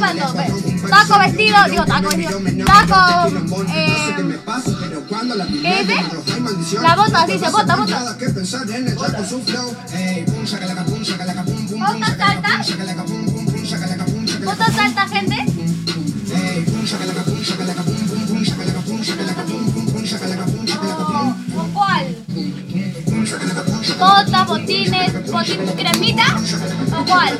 cuando taco vestido, digo taco vestido, taco, ¿qué dice? La bota, dice, bota. ¿Bota salta? ¿Bota salta, gente? ¿O cuál? ¿Bota, botines, cremita? ¿O cuál?